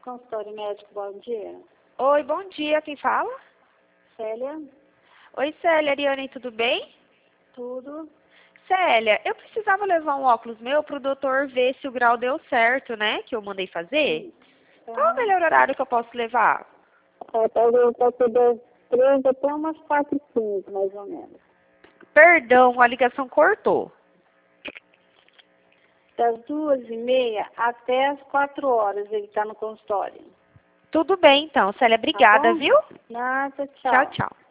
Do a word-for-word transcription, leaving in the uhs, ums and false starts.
Consultório médico, bom dia. Oi, bom dia, quem fala? Célia, Oi, Célia, Ariane, tudo bem? tudo. Célia, eu precisava levar um óculos meu para o doutor ver se o grau deu certo, né, que eu mandei fazer. Qual é o Tá. melhor horário que eu posso levar? É, pode, pode ser das três até umas quatro e quinze, mais ou menos. Perdão, a ligação cortou. Das duas e meia até as quatro horas ele está no consultório. Tudo bem, então, Célia, Tá obrigada, bom? viu? Nada, Tchau, tchau. tchau.